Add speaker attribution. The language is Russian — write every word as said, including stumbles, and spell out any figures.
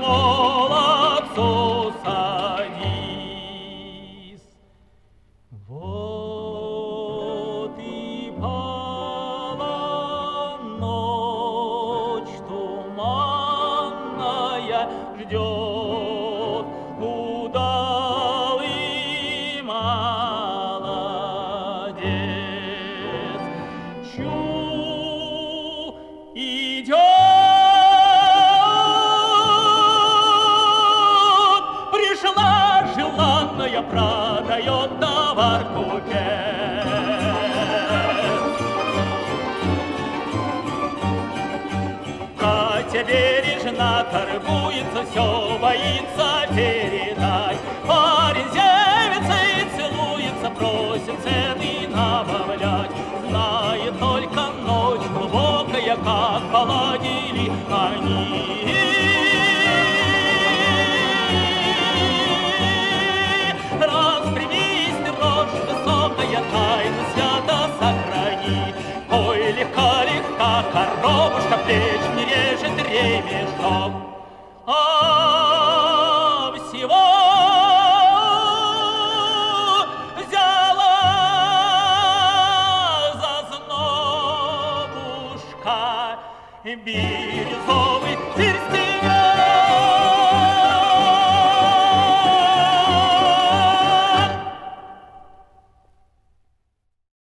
Speaker 1: молодцу садись. Вот и пала ночь туманная, ждет удалый молодец. Чу идет, пришла желанная, продает товар купец. Катя бережно торгуется, все боится передать. Парень зевится и целуется, просит цены набавлять. Знает только ночь глубокая, как поладили они. Распрямись ты, ложь высокая, тайну свято сохрани. Ой, легка-легка коробушка, плеч не режет ремешок. А всего взяла зазнобушка бирюзовый перстень.